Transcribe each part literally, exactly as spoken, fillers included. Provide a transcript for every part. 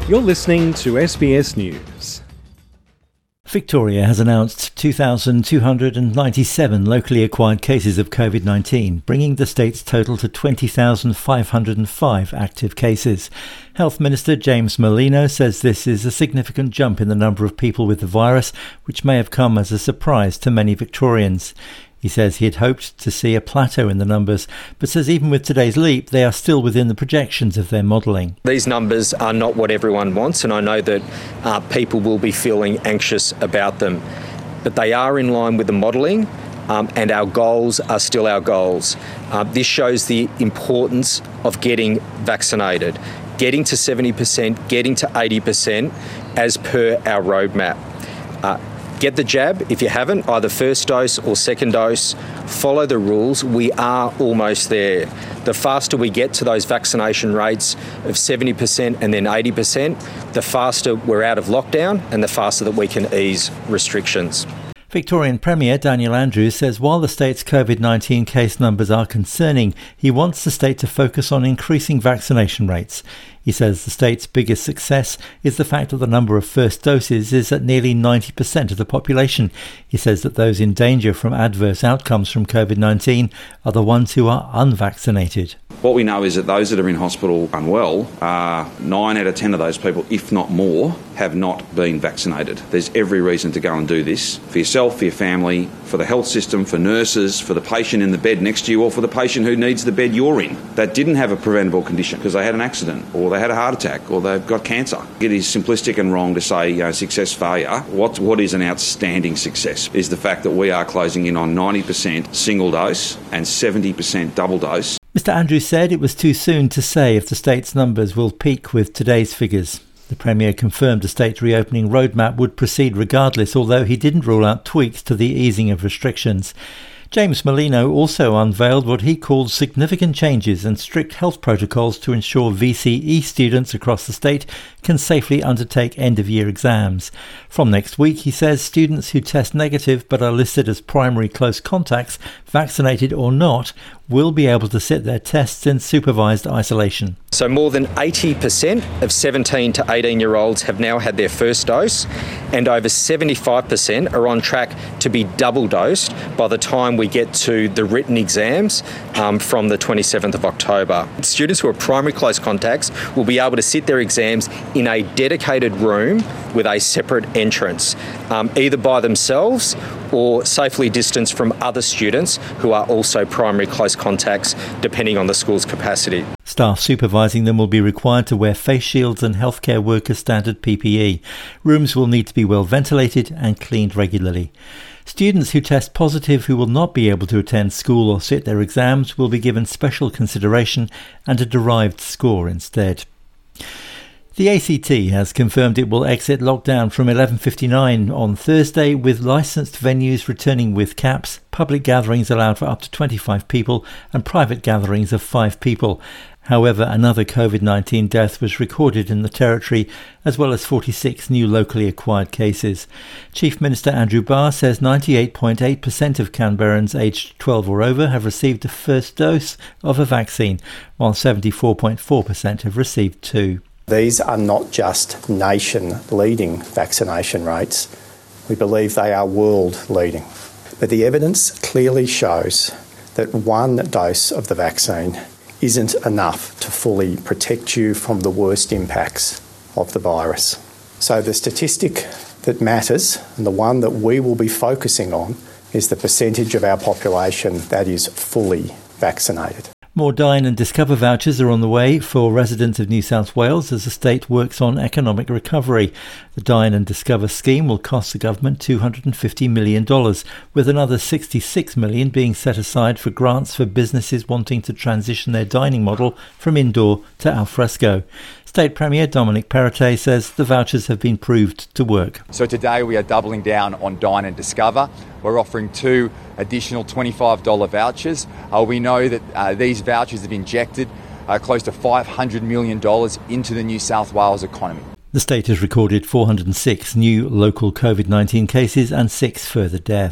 You're listening to S B S News. Victoria has announced two thousand two hundred ninety-seven locally acquired cases of COVID nineteen, bringing the state's total to twenty thousand five hundred five active cases. Health Minister James Merlino says this is a significant jump in the number of people with the virus, which may have come as a surprise to many Victorians. He says he had hoped to see a plateau in the numbers, but says even with today's leap, they are still within the projections of their modelling. These numbers are not what everyone wants, and I know that uh, people will be feeling anxious about them. But they are in line with the modelling, um, and our goals are still our goals. Uh, this shows the importance of getting vaccinated, getting to seventy percent, getting to eighty percent as per our roadmap. Uh, Get the jab if you haven't, either first dose or second dose. Follow the rules. We are almost there. The faster we get to those vaccination rates of seventy percent and then eighty percent, the faster we're out of lockdown and the faster that we can ease restrictions. Victorian Premier Daniel Andrews says while the state's COVID nineteen case numbers are concerning, he wants the state to focus on increasing vaccination rates. He says the state's biggest success is the fact that the number of first doses is at nearly ninety percent of the population. He says that those in danger from adverse outcomes from COVID nineteen are the ones who are unvaccinated. What we know is that those that are in hospital unwell, uh, nine out of ten of those people, if not more, have not been vaccinated. There's every reason to go and do this for yourself, for your family, for the health system, for nurses, for the patient in the bed next to you, or for the patient who needs the bed you're in that didn't have a preventable condition because they had an accident or they had a heart attack or they've got cancer. It is simplistic and wrong to say, you know, success, failure. What, what is an outstanding success is the fact that we are closing in on ninety percent single dose and seventy percent double dose. Mr Andrews said it was too soon to say if the state's numbers will peak with today's figures. The Premier confirmed the state's reopening roadmap would proceed regardless, although he didn't rule out tweaks to the easing of restrictions. James Merlino also unveiled what he called significant changes and strict health protocols to ensure V C E students across the state can safely undertake end-of-year exams. From next week, he says students who test negative but are listed as primary close contacts, vaccinated or not, will be able to sit their tests in supervised isolation. So more than eighty percent of seventeen to eighteen year olds have now had their first dose, and over seventy-five percent are on track to be double dosed by the time we get to the written exams um, from the twenty-seventh of October. Students who are primary close contacts will be able to sit their exams in a dedicated room with a separate entrance, um, either by themselves or safely distanced from other students who are also primary close contacts, depending on the school's capacity. Staff supervising them will be required to wear face shields and healthcare worker standard P P E. Rooms will need to be well ventilated and cleaned regularly. Students who test positive who will not be able to attend school or sit their exams will be given special consideration and a derived score instead. The A C T has confirmed it will exit lockdown from eleven fifty-nine on Thursday, with licensed venues returning with caps, public gatherings allowed for up to twenty-five people and private gatherings of five people. However, another COVID nineteen death was recorded in the territory, as well as forty-six new locally acquired cases. Chief Minister Andrew Barr says ninety-eight point eight percent of Canberrans aged twelve or over have received a first dose of a vaccine, while seventy-four point four percent have received two. These are not just nation-leading vaccination rates. We believe they are world-leading. But the evidence clearly shows that one dose of the vaccine isn't enough to fully protect you from the worst impacts of the virus. So the statistic that matters, and the one that we will be focusing on, is the percentage of our population that is fully vaccinated. More Dine and Discover vouchers are on the way for residents of New South Wales as the state works on economic recovery. The Dine and Discover scheme will cost the government two hundred fifty million dollars, with another sixty-six million dollars being set aside for grants for businesses wanting to transition their dining model from indoor to alfresco. State Premier Dominic Perrottet says the vouchers have been proved to work. So today we are doubling down on Dine and Discover. We're offering two additional twenty-five dollars vouchers. Uh, we know that uh, these vouchers have injected uh, close to five hundred million dollars into the New South Wales economy. The state has recorded four hundred six new local COVID nineteen cases and six further deaths.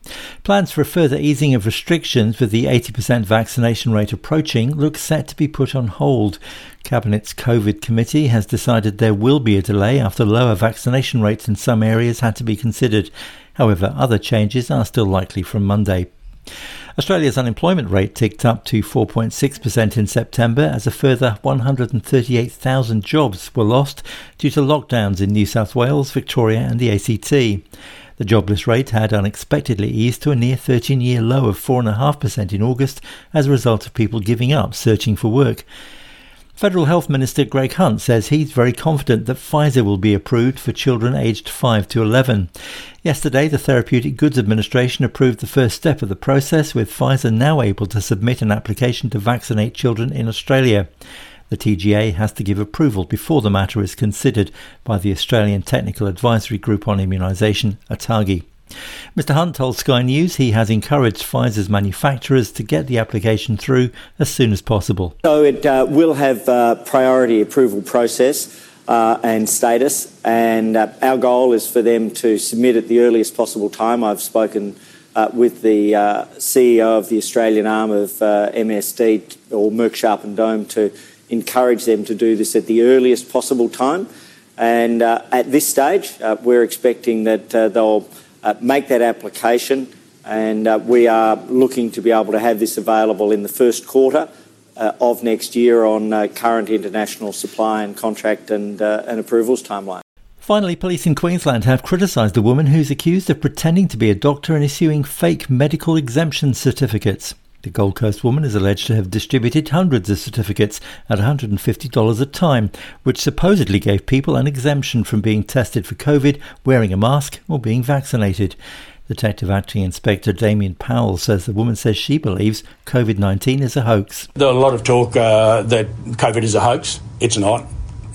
Plans for a further easing of restrictions with the eighty percent vaccination rate approaching look set to be put on hold. Cabinet's COVID committee has decided there will be a delay after lower vaccination rates in some areas had to be considered. However, other changes are still likely from Monday. Australia's unemployment rate ticked up to four point six percent in September as a further one hundred thirty-eight thousand jobs were lost due to lockdowns in New South Wales, Victoria and the A C T. The jobless rate had unexpectedly eased to a near thirteen-year low of four point five percent in August as a result of people giving up searching for work. Federal Health Minister Greg Hunt says he's very confident that Pfizer will be approved for children aged five to eleven. Yesterday, the Therapeutic Goods Administration approved the first step of the process, with Pfizer now able to submit an application to vaccinate children in Australia. The T G A has to give approval before the matter is considered by the Australian Technical Advisory Group on Immunisation, ATAGI. Mister Hunt told Sky News he has encouraged Pfizer's manufacturers to get the application through as soon as possible. So it uh, will have uh, priority approval process uh, and status, and uh, our goal is for them to submit at the earliest possible time. I've spoken uh, with the uh, C E O of the Australian arm of uh, M S D, or Merck Sharp and Dohme, to encourage them to do this at the earliest possible time. And uh, at this stage, uh, we're expecting that uh, they'll uh, make that application, and uh, we are looking to be able to have this available in the first quarter uh, of next year on uh, current international supply and contract and, uh, and approvals timeline. Finally, police in Queensland have criticised a woman who's accused of pretending to be a doctor and issuing fake medical exemption certificates. The Gold Coast woman is alleged to have distributed hundreds of certificates at one hundred fifty dollars a time, which supposedly gave people an exemption from being tested for COVID, wearing a mask or being vaccinated. Detective Acting Inspector Damien Powell says the woman says she believes COVID nineteen is a hoax. There's a lot of talk uh, that COVID is a hoax. It's not.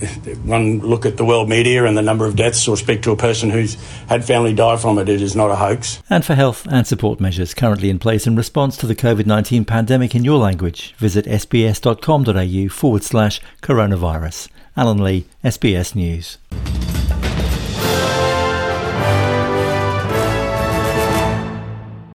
One look at the world media and the number of deaths, or speak to a person who's had family die from it, it is not a hoax. And for health and support measures currently in place in response to the COVID nineteen pandemic in your language, visit sbs.com.au forward slash coronavirus. Alan Lee, S B S News.